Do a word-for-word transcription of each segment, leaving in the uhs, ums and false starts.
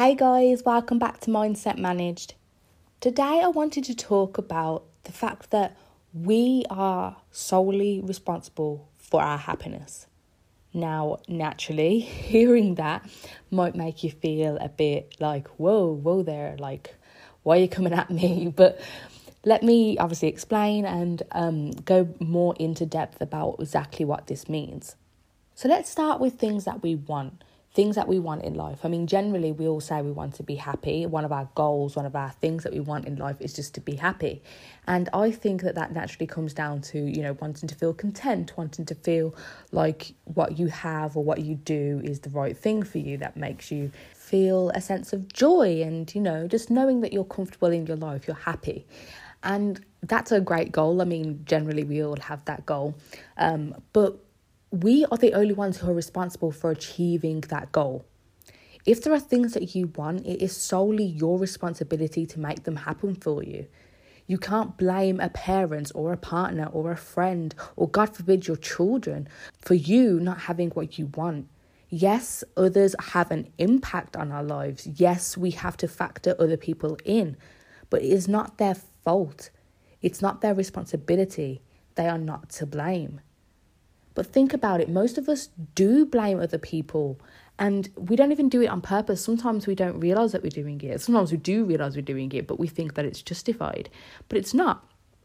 Hey guys, welcome back to Mindset Managed. Today I wanted to talk about the fact that we are solely responsible for our happiness. Now, naturally, hearing that might make you feel a bit like, whoa, whoa there, like, why are you coming at me? But let me obviously explain and um, go more into depth about exactly what this means. So let's start with things that we want. Things that we want in life. I mean, generally, we all say we want to be happy. One of our goals, one of our things that we want in life is just to be happy. And I think that that naturally comes down to, you know, wanting to feel content, wanting to feel like what you have or what you do is the right thing for you, that makes you feel a sense of joy and, you know, just knowing that you're comfortable in your life, you're happy. And that's a great goal. I mean, generally, we all have that goal. Um, but we are the only ones who are responsible for achieving that goal. If there are things that you want, it is solely your responsibility to make them happen for you. You can't blame a parent or a partner or a friend or, God forbid, your children for you not having what you want. Yes, others have an impact on our lives. Yes, we have to factor other people in, but it is not their fault. It's not their responsibility. They are not to blame. But think about it, most of us do blame other people and we don't even do it on purpose. Sometimes we don't realise that we're doing it. Sometimes we do realise we're doing it, but we think that it's justified. But it's not.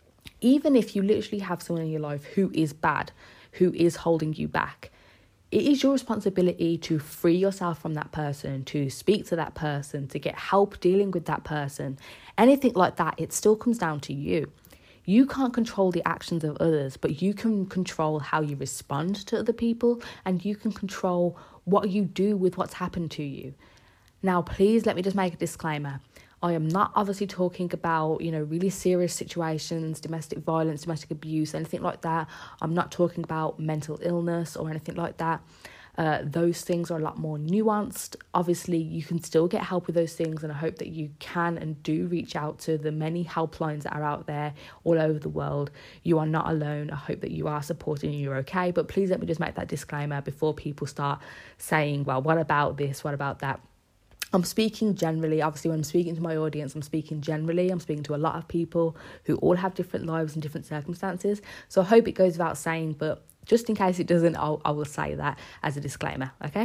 Even if you literally have someone in your life who is bad, who is holding you back, it is your responsibility to free yourself from that person, to speak to that person, to get help dealing with that person. Anything like that, it still comes down to you. You can't control the actions of others, but you can control how you respond to other people and you can control what you do with what's happened to you. Now, please let me just make a disclaimer. I am not obviously talking about, you know, really serious situations, domestic violence, domestic abuse, anything like that. I'm not talking about mental illness or anything like that. Uh, those things are a lot more nuanced. Obviously, you can still get help with those things, and I hope that you can and do reach out to the many helplines that are out there all over the world. You are not alone. I hope that you are supported and you're okay. But please let me just make that disclaimer before people start saying, well, what about this? What about that? I'm speaking generally. Obviously, when I'm speaking to my audience, I'm speaking generally. I'm speaking to a lot of people who all have different lives and different circumstances. So I hope it goes without saying, but just in case it doesn't, I'll, I will say that as a disclaimer, okay?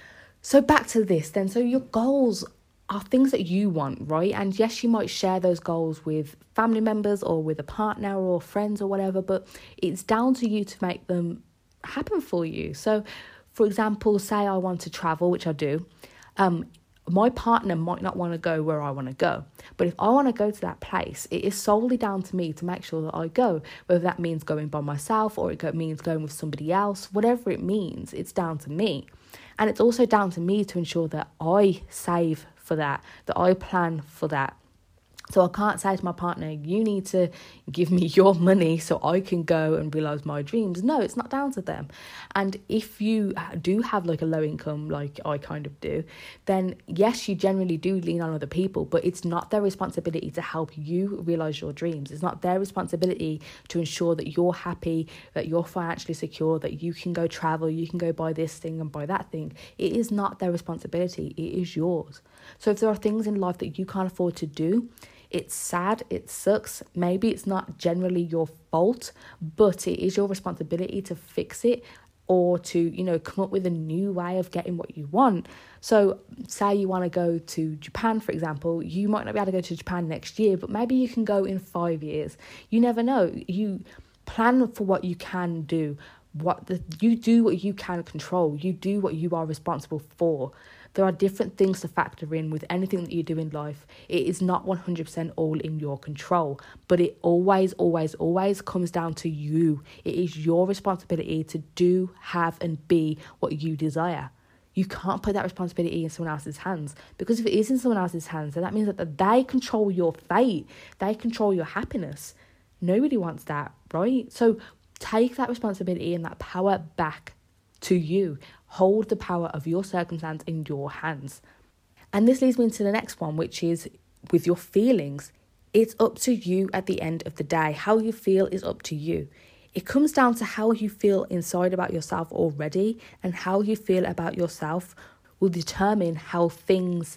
So back to this then. So your goals are things that you want, right? And yes, you might share those goals with family members or with a partner or friends or whatever, but it's down to you to make them happen for you. So, for example, say I want to travel, which I do. Um, my partner might not want to go where I want to go. But if I want to go to that place, it is solely down to me to make sure that I go. Whether that means going by myself or it means going with somebody else, whatever it means, it's down to me. And it's also down to me to ensure that I save for that, that I plan for that. So I can't say to my partner, you need to give me your money so I can go and realise my dreams. No, it's not down to them. And if you do have like a low income, like I kind of do, then yes, you generally do lean on other people, but it's not their responsibility to help you realise your dreams. It's not their responsibility to ensure that you're happy, that you're financially secure, that you can go travel, you can go buy this thing and buy that thing. It is not their responsibility. It is yours. So if there are things in life that you can't afford to do, it's sad, it sucks, maybe it's not generally your fault, but it is your responsibility to fix it or to, you know, come up with a new way of getting what you want. So say you want to go to Japan, for example, you might not be able to go to Japan next year, but maybe you can go in five years. You never know. You plan for what you can do. What the, you do what you can control. You do what you are responsible for. There are different things to factor in with anything that you do in life. It is not one hundred percent all in your control, but it always, always, always comes down to you. It is your responsibility to do, have, and be what you desire. You can't put that responsibility in someone else's hands, because if it is in someone else's hands, then that means that they control your fate. They control your happiness. Nobody wants that, right? So take that responsibility and that power back to you. Hold the power of your circumstance in your hands. And this leads me into the next one, which is with your feelings. It's up to you at the end of the day. How you feel is up to you. It comes down to how you feel inside about yourself already, and how you feel about yourself will determine how things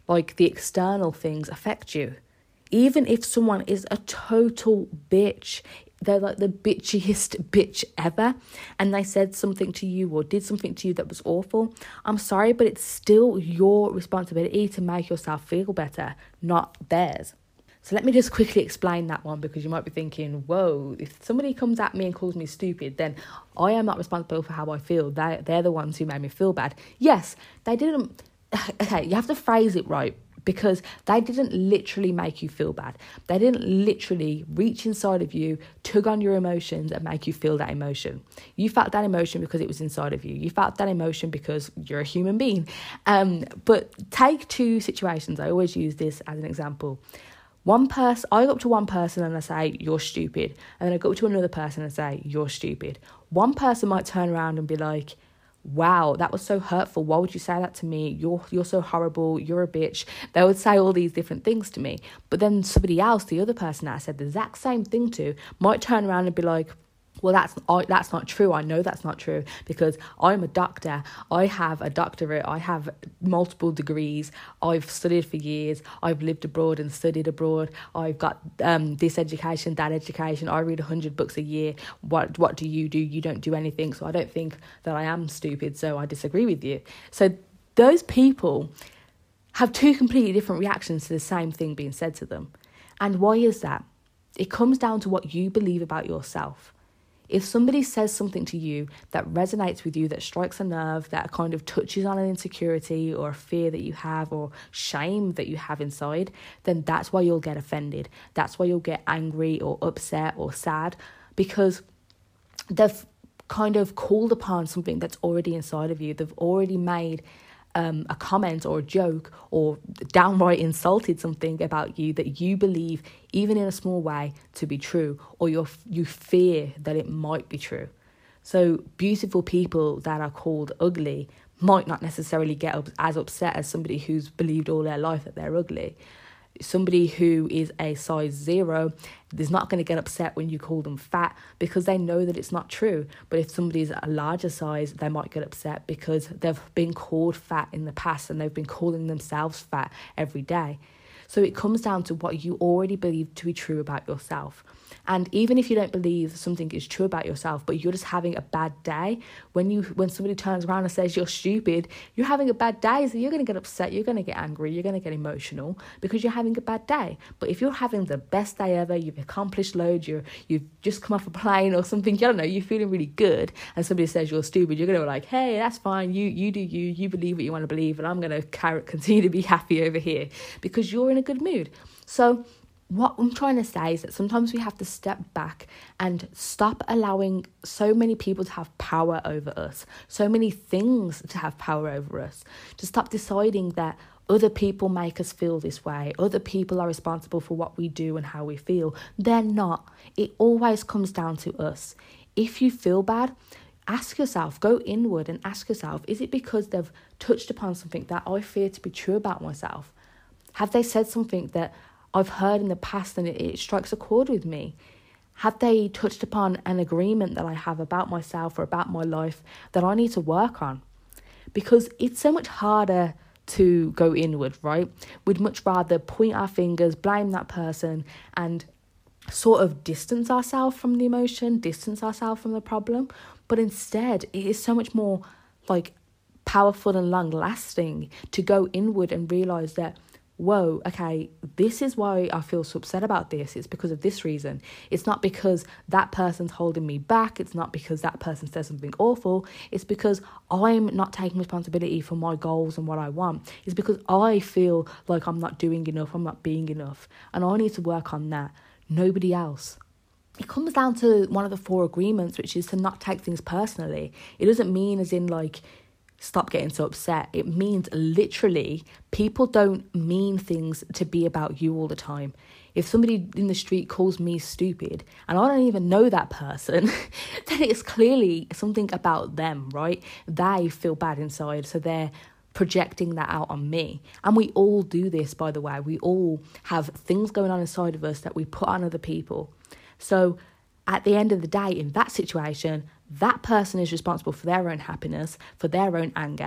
like the external things affect you. Even if someone is a total bitch, they're like the bitchiest bitch ever, and they said something to you or did something to you that was awful, I'm sorry, but it's still your responsibility to make yourself feel better, not theirs. So let me just quickly explain that one, because you might be thinking, whoa, if somebody comes at me and calls me stupid, then I am not responsible for how I feel. They, they're the ones who made me feel bad. Yes, they didn't. Okay, you have to phrase it right, because they didn't literally make you feel bad. They didn't literally reach inside of you, tug on your emotions and make you feel that emotion. You felt that emotion because it was inside of you. You felt that emotion because you're a human being. Um, but take two situations. I always use this as an example. One person, I go up to one person and I say, you're stupid. And then I go up to another person and say, you're stupid. One person might turn around and be like, wow, that was so hurtful. Why would you say that to me? You're you're so horrible. You're a bitch. They would say all these different things to me. But then somebody else, the other person that I said the exact same thing to, might turn around and be like, well, that's I, that's not true. I know that's not true because I'm a doctor. I have a doctorate. I have multiple degrees. I've studied for years. I've lived abroad and studied abroad. I've got um, this education, that education. I read one hundred books a year. What what do you do? You don't do anything. So I don't think that I am stupid. So I disagree with you. So those people have two completely different reactions to the same thing being said to them. And why is that? It comes down to what you believe about yourself. If somebody says something to you that resonates with you, that strikes a nerve, that kind of touches on an insecurity or a fear that you have or shame that you have inside, then that's why you'll get offended. That's why you'll get angry or upset or sad, because they've kind of called upon something that's already inside of you. They've already made Um, a comment or a joke or downright insulted something about you that you believe, even in a small way, to be true, or you're, you fear that it might be true. So beautiful people that are called ugly might not necessarily get up, as upset as somebody who's believed all their life that they're ugly. Somebody who is a size zero is not going to get upset when you call them fat because they know that it's not true. But if somebody's a larger size, they might get upset because they've been called fat in the past and they've been calling themselves fat every day. So it comes down to what you already believe to be true about yourself. And even if you don't believe something is true about yourself, but you're just having a bad day, when you when somebody turns around and says you're stupid, you're having a bad day, so you're going to get upset, you're going to get angry, you're going to get emotional because you're having a bad day. But if you're having the best day ever, you've accomplished loads, you're, you've just come off a plane or something, you don't know, you're feeling really good, and somebody says you're stupid, you're going to be like, hey, that's fine, you you do you, you believe what you want to believe, and I'm going to carry, continue to be happy over here because you're in a good mood. So what I'm trying to say is that sometimes we have to step back and stop allowing so many people to have power over us, so many things to have power over us, to stop deciding that other people make us feel this way, other people are responsible for what we do and how we feel. They're not. It always comes down to us. If you feel bad, ask yourself, go inward and ask yourself, is it because they've touched upon something that I fear to be true about myself? Have they said something that I've heard in the past and it, it strikes a chord with me? Have they touched upon an agreement that I have about myself or about my life that I need to work on? Because it's so much harder to go inward, right? We'd much rather point our fingers, blame that person, and sort of distance ourselves from the emotion, distance ourselves from the problem. But instead, it is so much more like powerful and long lasting to go inward and realise that, whoa, okay, this is why I feel so upset about this. It's because of this reason. It's not because that person's holding me back. It's not because that person says something awful. It's because I'm not taking responsibility for my goals and what I want. It's because I feel like I'm not doing enough. I'm not being enough. And I need to work on that. Nobody else. It comes down to one of the four agreements, which is to not take things personally. It doesn't mean as in like, stop getting so upset. It means literally people don't mean things to be about you all the time. If somebody in the street calls me stupid and I don't even know that person, then it's clearly something about them, right? They feel bad inside, so they're projecting that out on me. And we all do this, by the way. We all have things going on inside of us that we put on other people. So at the end of the day, in that situation, that person is responsible for their own happiness, for their own anger,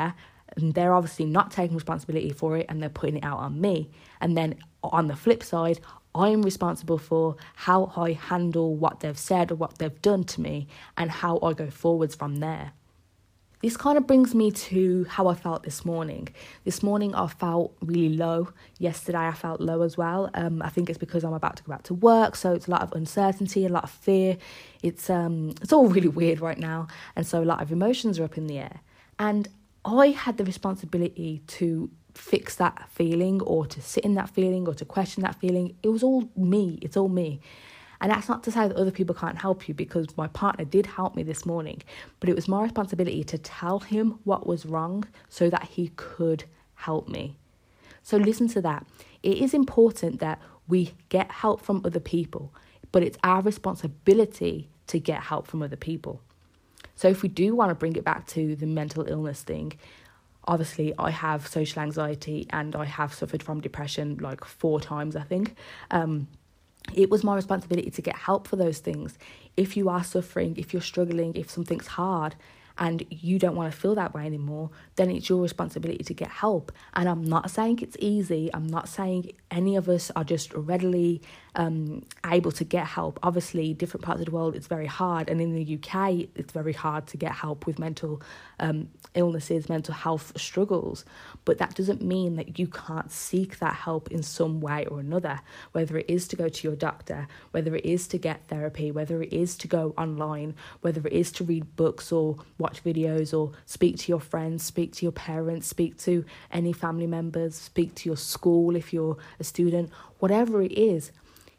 And they're obviously not taking responsibility for it and they're putting it out on me. And then on the flip side, I'm responsible for how I handle what they've said or what they've done to me and how I go forwards from there. This kind of brings me to how I felt this morning. This morning I felt really low. Yesterday I felt low as well. Um, I think it's because I'm about to go back to work, so it's a lot of uncertainty, a lot of fear. It's um, it's all really weird right now, and so a lot of emotions are up in the air. And I had the responsibility to fix that feeling, or to sit in that feeling, or to question that feeling. It was all me. It's all me. And that's not to say that other people can't help you, because my partner did help me this morning. But it was my responsibility to tell him what was wrong so that he could help me. So listen to that. It is important that we get help from other people, but it's our responsibility to get help from other people. So if we do want to bring it back to the mental illness thing, obviously I have social anxiety and I have suffered from depression like four times, I think. Um, It was my responsibility to get help for those things. If you are suffering, if you're struggling, if something's hard and you don't want to feel that way anymore, then it's your responsibility to get help. And I'm not saying it's easy. I'm not saying any of us are just readily um, able to get help. Obviously, different parts of the world, it's very hard. And in the U K, it's very hard to get help with mental um, illnesses, mental health struggles. But that doesn't mean that you can't seek that help in some way or another, whether it is to go to your doctor, whether it is to get therapy, whether it is to go online, whether it is to read books or watch videos or speak to your friends, speak to your parents, speak to any family members, speak to your school if you're a student, whatever it is.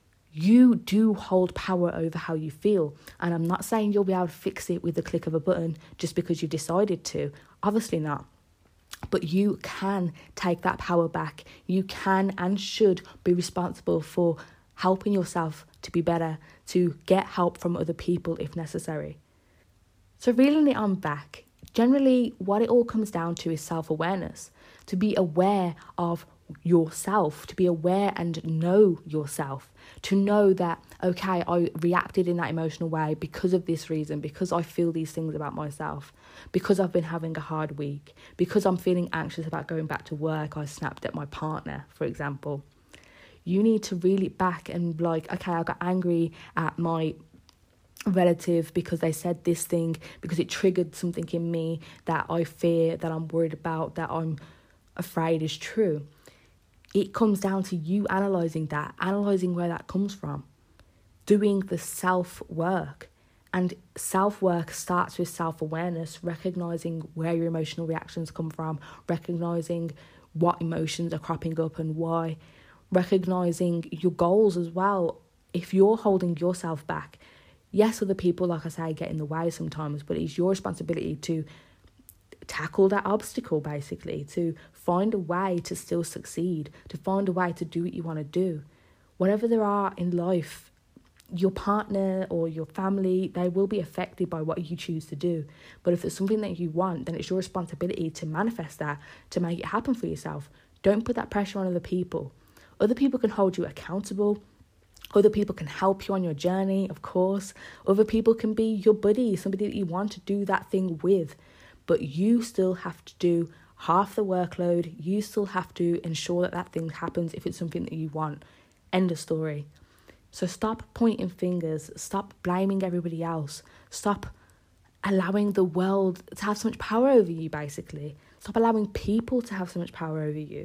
You do hold power over how you feel. And I'm not saying you'll be able to fix it with the click of a button just because you decided to. Obviously not. But you can take that power back. You can and should be responsible for helping yourself to be better, to get help from other people if necessary. So reeling it on back, generally what it all comes down to is self-awareness. To be aware of yourself, to be aware and know yourself, to know that, okay, I reacted in that emotional way because of this reason, because I feel these things about myself, because I've been having a hard week, because I'm feeling anxious about going back to work, I snapped at my partner, for example. You need to reel it back and like, okay, I got angry at my relative because they said this thing, because it triggered something in me that I fear, that I'm worried about, that I'm afraid is true. It comes down to you analysing that, analysing where that comes from, doing the self-work. And self-work starts with self-awareness, recognising where your emotional reactions come from, recognising what emotions are cropping up and why, recognising your goals as well. If you're holding yourself back, yes, other people, like I say, get in the way sometimes, but it's your responsibility to tackle that obstacle, basically, to find a way to still succeed, to find a way to do what you want to do. Whatever there are in life, your partner or your family, they will be affected by what you choose to do. But if it's something that you want, then it's your responsibility to manifest that, to make it happen for yourself. Don't put that pressure on other people. Other people can hold you accountable. Other people can help you on your journey, of course. Other people can be your buddy, somebody that you want to do that thing with. But you still have to do half the workload. You still have to ensure that that thing happens if it's something that you want. End of story. So stop pointing fingers. Stop blaming everybody else. Stop allowing the world to have so much power over you, basically. Stop allowing people to have so much power over you.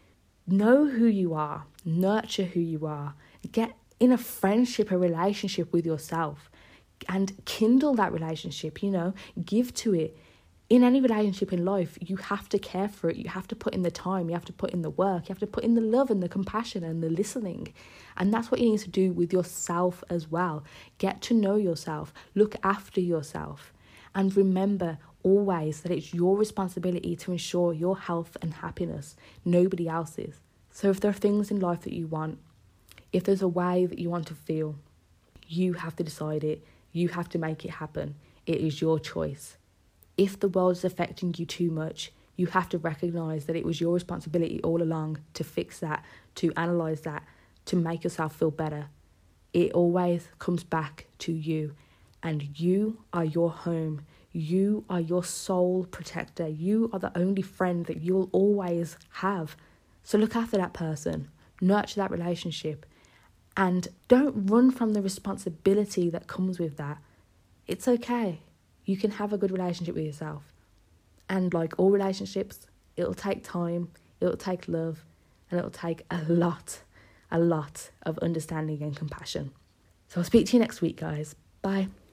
Know who you are. Nurture who you are. Get in a friendship, a relationship with yourself. And kindle that relationship, you know. Give to it. In any relationship in life, you have to care for it. You have to put in the time. You have to put in the work. You have to put in the love and the compassion and the listening. And that's what you need to do with yourself as well. Get to know yourself. Look after yourself. And remember always that it's your responsibility to ensure your health and happiness, nobody else's. So if there are things in life that you want, if there's a way that you want to feel, you have to decide it. You have to make it happen. It is your choice. If the world is affecting you too much, you have to recognise that it was your responsibility all along to fix that, to analyse that, to make yourself feel better. It always comes back to you. And you are your home. you are your sole protector. You are the only friend that you'll always have. So look after that person, nurture that relationship, and don't run from the responsibility that comes with that. It's okay. You can have a good relationship with yourself. And like all relationships, it'll take time, it'll take love, and it'll take a lot, a lot of understanding and compassion. So I'll speak to you next week, guys. Bye.